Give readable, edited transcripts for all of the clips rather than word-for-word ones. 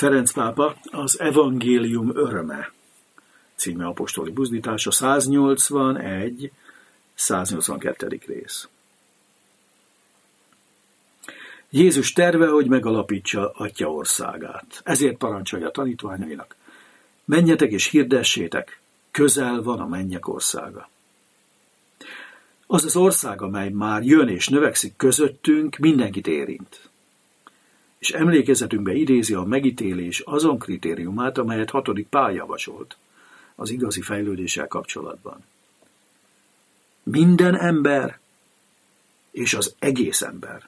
Ferenc pápa az Evangélium öröme című apostoli buzdítása 182. rész. Jézus terve, hogy megalapítsa Atya országát. Ezért parancsolja a tanítványainak: menjetek és hirdessétek, közel van a mennyek országa. Az az ország, amely már jön és növekszik közöttünk, mindenkit érint. És emlékezetünkbe idézi a megítélés azon kritériumát, amelyet 6. Pál javasolt az igazi fejlődéssel kapcsolatban. Minden ember és az egész ember.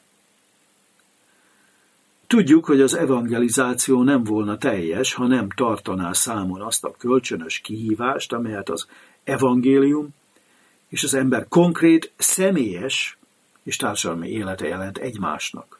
Tudjuk, hogy az evangelizáció nem volna teljes, ha nem tartaná számon azt a kölcsönös kihívást, amelyet az evangélium és az ember konkrét, személyes és társadalmi élete jelent egymásnak.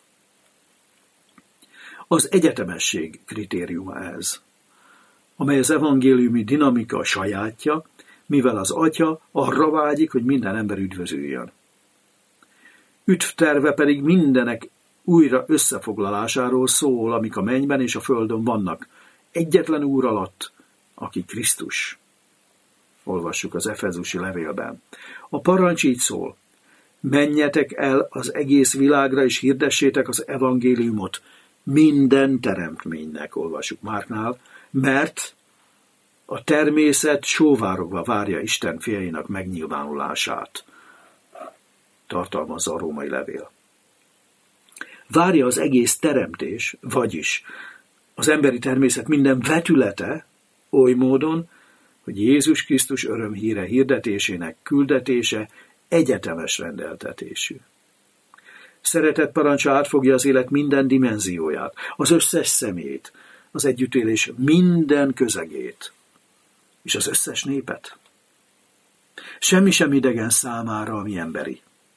Az egyetemesség kritériuma ez, amely az evangéliumi dinamika sajátja, mivel az Atya arra vágyik, hogy minden ember üdvözüljön. Üdvterve pedig mindenek újra összefoglalásáról szól, amik a mennyben és a földön vannak, egyetlen Úr alatt, aki Krisztus. Olvassuk az Efezusi levélben. A parancs így szól: menjetek el az egész világra, és hirdessétek az evangéliumot minden teremtménynek, olvassuk Márknál, mert a természet sóvárogva várja Isten fiainak megnyilvánulását, tartalmazza a római levél. Várja az egész teremtés, vagyis az emberi természet minden vetülete oly módon, hogy Jézus Krisztus örömhíre hirdetésének küldetése egyetemes rendeltetésű. Szeretett parancsa átfogja az élet minden dimenzióját, az összes személyt, az együttélés minden közegét, és az összes népet. Semmi sem idegen számára, ami emberi.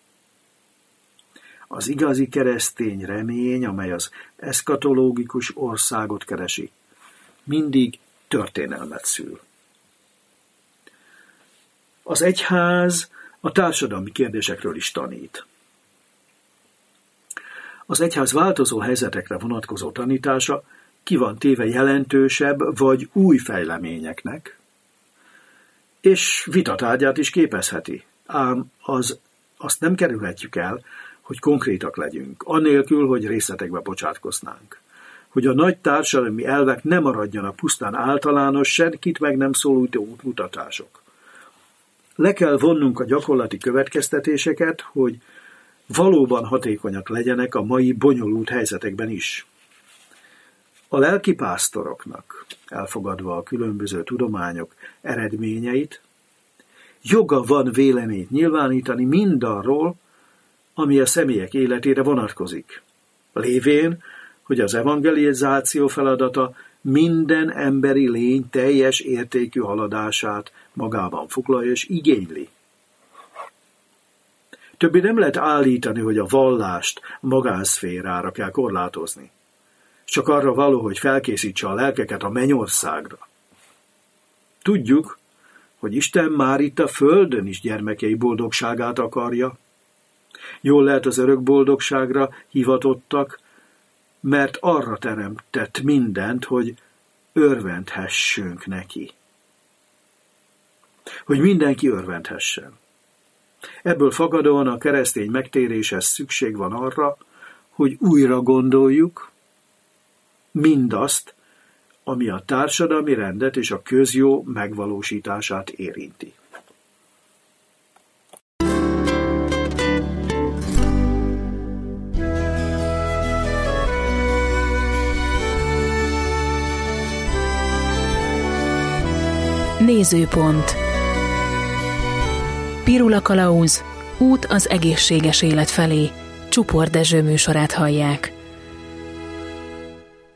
Az igazi keresztény remény, amely az eszkatológikus országot keresi, mindig történelmet szül. Az egyház a társadalmi kérdésekről is tanít. Az egyház változó helyzetekre vonatkozó tanítása ki van téve jelentősebb vagy új fejleményeknek, és vitatárgyát is képezheti. Ám azt nem kerülhetjük el, hogy konkrétak legyünk, anélkül, hogy részletekbe bocsátkoznánk. Hogy a nagy társadalmi elvek ne maradjanak pusztán általános, senkit meg nem szólító útmutatások. Le kell vonnunk a gyakorlati következtetéseket, hogy valóban hatékonyak legyenek a mai bonyolult helyzetekben is. A lelkipásztoroknak, elfogadva a különböző tudományok eredményeit, joga van véleményt nyilvánítani mindarról, ami a személyek életére vonatkozik. Lévén, hogy az evangelizáció feladata minden emberi lény teljes értékű haladását magában foglalja és igényli. Többé nem lehet állítani, hogy a vallást a magánszférára kell korlátozni. Csak arra való, hogy felkészítse a lelkeket a mennyországra. Tudjuk, hogy Isten már itt a földön is gyermekei boldogságát akarja. Jól lehet, az örök boldogságra hivatottak, mert arra teremtett mindent, hogy örvendhessünk neki. Hogy mindenki örvendhessen. Ebből fakadóan a keresztény megtéréshez szükség van arra, hogy újra gondoljuk mindazt, ami a társadalmi rendet és a közjó megvalósítását érinti. Nézőpont. Pirula Kalauz, út az egészséges élet felé. Csupor Dezső műsorát hallják.